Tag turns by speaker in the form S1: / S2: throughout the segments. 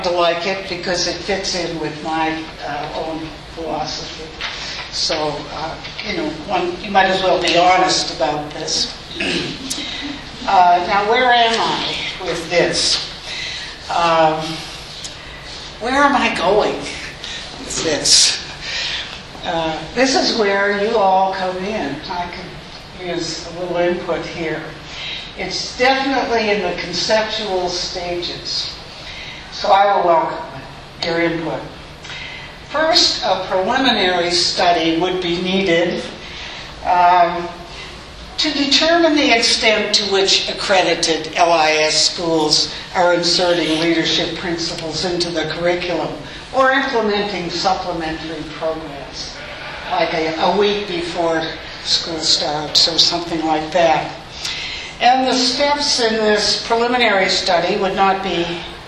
S1: to like it because it fits in with my own philosophy. So, you might as well be honest about this. Now, where am I with this? Where am I going with this? This is where you all come in. I could use a little input here. It's definitely in the conceptual stages. So I will welcome your input. First, a preliminary study would be needed to determine the extent to which accredited LIS schools are inserting leadership principles into the curriculum or implementing supplementary programs, like a week before school starts or something like that. And the steps in this preliminary study would not be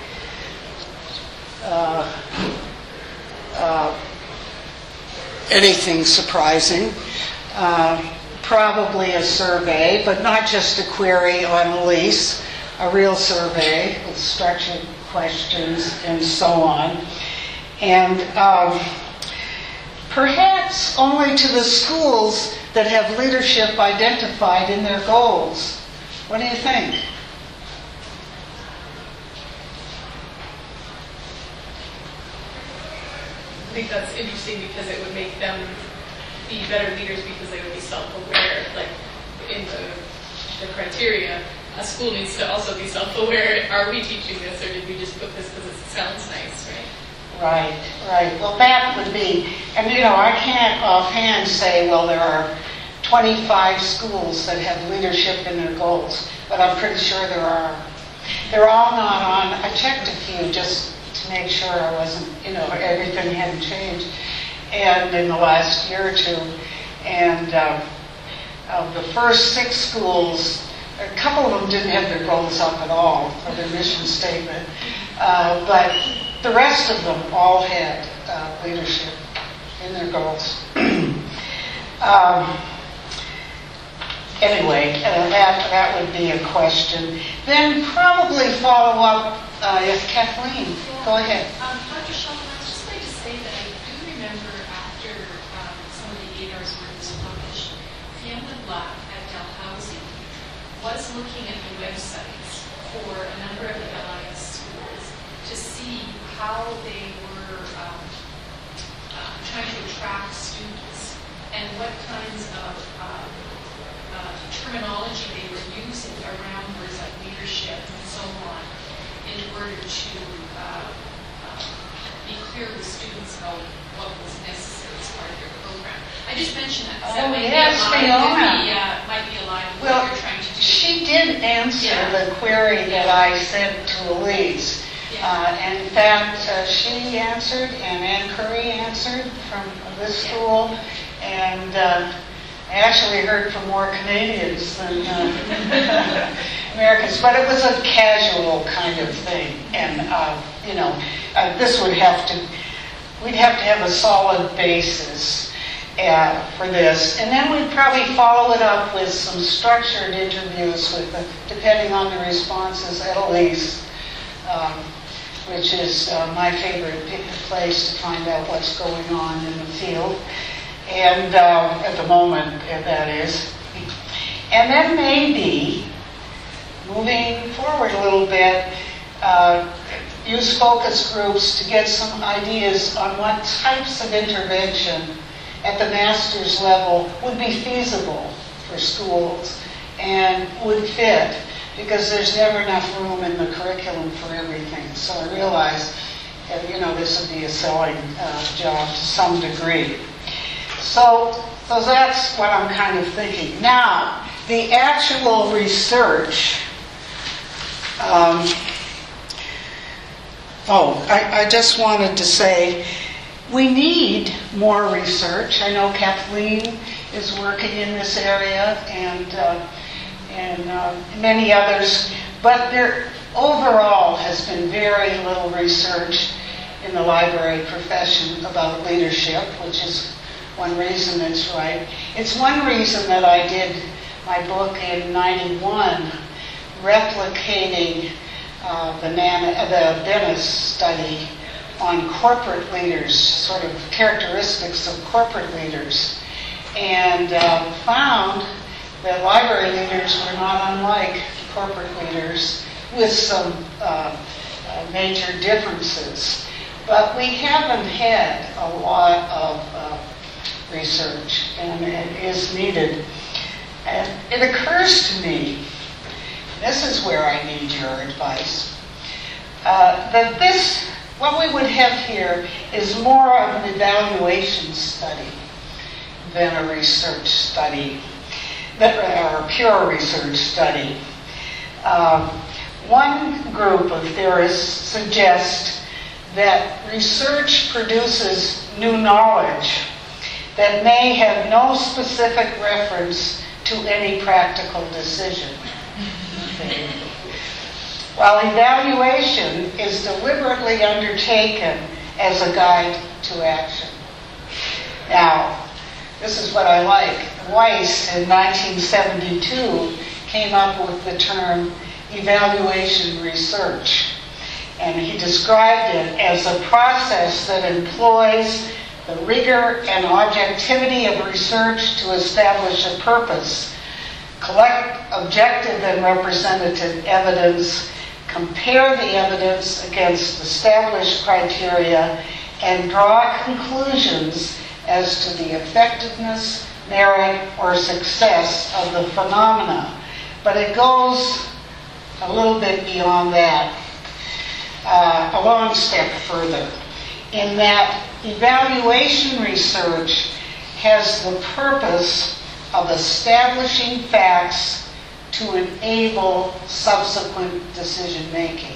S1: anything surprising. Probably a survey, but not just a query on LIS, a real survey with structured questions and so on. And perhaps only to the schools that have leadership identified in their goals. What do you think?
S2: I think that's interesting because it would make them be better leaders because they would be self-aware. Like in the criteria, a school needs to also be self-aware. Are we teaching this, or did we just put this because it sounds nice, right?
S1: Right. Well, that would be, and I can't offhand say, well, there are 25 schools that have leadership in their goals, but I'm pretty sure there are. They're all not on. I checked a few just to make sure I wasn't, everything hadn't changed, and in the last year or two. And of the first 6 schools, a couple of them didn't have their goals up at all, or their mission statement, but the rest of them all had leadership in their goals. Anyway, that would be a question. Then probably follow up, if Kathleen, go ahead.
S3: Dr. Sheldon, I was just going to say that I do remember after some of the ADAR's work was published, Fiona Black at Dalhousie was looking at the websites for a number of the LIS schools to see how they were trying to attract students and what kinds of terminology they were using around words like leadership and so on in order to be clear with students about what was necessary as part of their program. I just mentioned that because that might be aligned with what you're trying to do.
S1: She did answer the query that I sent to Elise. And in fact, she answered, and Ann Curry answered from this school, and I actually heard from more Canadians than Americans, but it was a casual kind of thing, and this we'd have to have a solid basis for this, and then we'd probably follow it up with some structured interviews depending on the responses at Elise, which is my favorite place to find out what's going on in the field. And at the moment, that is. And then maybe, moving forward a little bit, use focus groups to get some ideas on what types of intervention at the master's level would be feasible for schools and would fit, because there's never enough room in the curriculum for everything. So I realize, this would be a selling job to some degree. So that's what I'm kind of thinking. Now, the actual research. I just wanted to say we need more research. I know Kathleen is working in this area, and many others, but there overall has been very little research in the library profession about leadership, which is one reason it's right. It's one reason that I did my book in '91, replicating the Dennis study on corporate leaders, sort of characteristics of corporate leaders, and found that library leaders were not unlike corporate leaders with some major differences. But we haven't had a lot of research, and it is needed. And it occurs to me, this is where I need your advice, that what we would have here is more of an evaluation study than a research study, or a pure research study. One group of theorists suggest that research produces new knowledge that may have no specific reference to any practical decision. While evaluation is deliberately undertaken as a guide to action. Now, this is what I like. Weiss in 1972 came up with the term evaluation research. And he described it as a process that employs the rigor and objectivity of research to establish a purpose, collect objective and representative evidence, compare the evidence against established criteria, and draw conclusions as to the effectiveness, merit, or success of the phenomena. But it goes a little bit beyond that, a long step further, in that evaluation research has the purpose of establishing facts to enable subsequent decision making.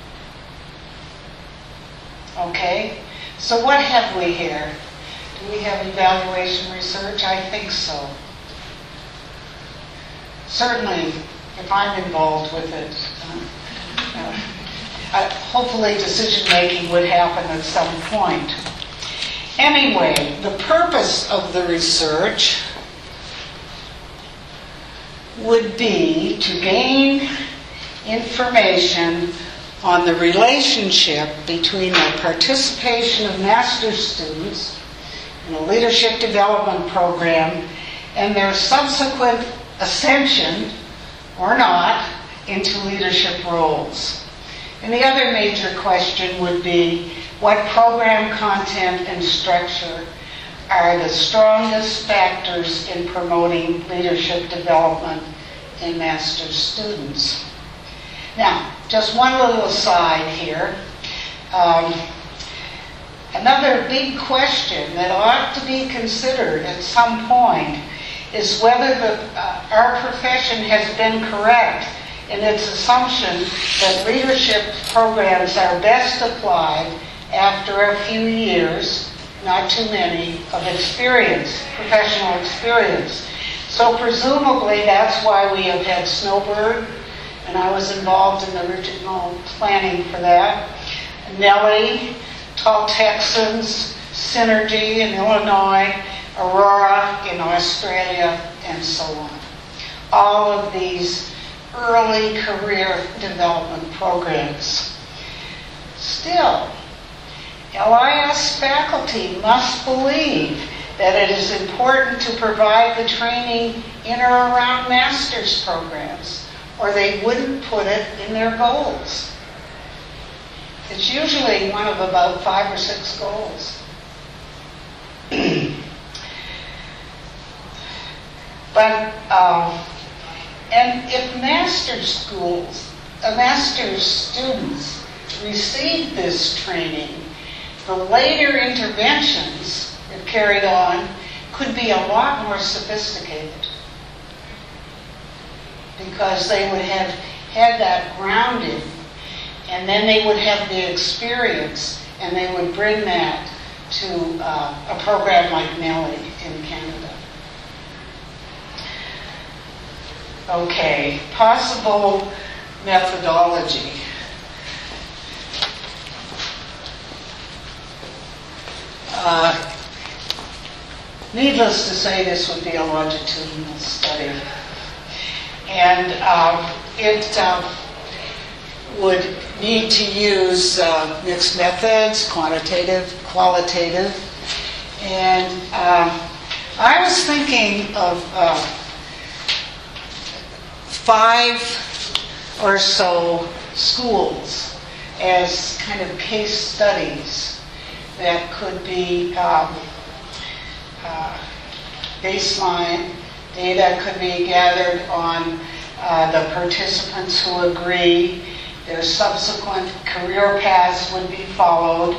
S1: Okay? So what have we here? Do we have evaluation research? I think so. Certainly, if I'm involved with it, hopefully decision making would happen at some point. Anyway, the purpose of the research would be to gain information on the relationship between the participation of master's students in a leadership development program and their subsequent ascension, or not, into leadership roles. And the other major question would be, what program content and structure are the strongest factors in promoting leadership development in master's students? Now, just one little aside here. Another big question that ought to be considered at some point is whether our profession has been correct in its assumption that leadership programs are best applied after a few years, not too many, of experience, professional experience. So presumably that's why we have had Snowbird, and I was involved in the original planning for that, Nellie, Tall Texans, Synergy in Illinois, Aurora in Australia, and so on. All of these early career development programs. Still, LIS faculty must believe that it is important to provide the training in or around master's programs, or they wouldn't put it in their goals. It's usually one of about 5 or 6 goals. But, and if master's students receive this training, the later interventions that carried on could be a lot more sophisticated, because they would have had that grounding, and then they would have the experience, and they would bring that to a program like Nellie in Canada. Okay, possible methodology. Needless to say, this would be a longitudinal study. And it would need to use mixed methods, quantitative, qualitative. And I was thinking of 5 or so schools as kind of case studies that could be baseline data could be gathered on the participants who agree. Their subsequent career paths would be followed.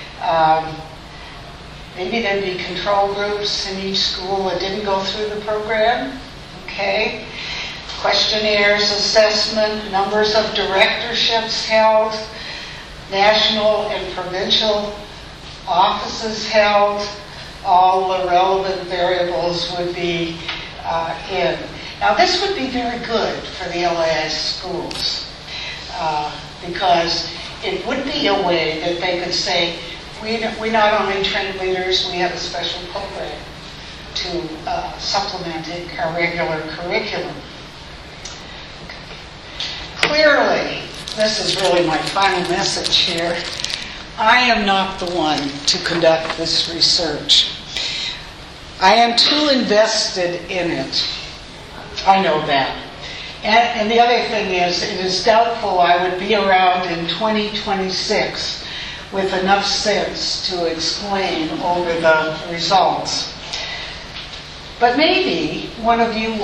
S1: Maybe there'd be control groups in each school that didn't go through the program. Okay. Questionnaires, assessment, numbers of directorships held, national and provincial offices held, all the relevant variables would be in. Now this would be very good for the LAS schools because it would be a way that they could say, we not only train leaders, we have a special program to supplementing our regular curriculum. Clearly, this is really my final message here. I am not the one to conduct this research. I am too invested in it. I know that. And the other thing is, it is doubtful I would be around in 2026 with enough sense to explain over the results. But maybe one of you will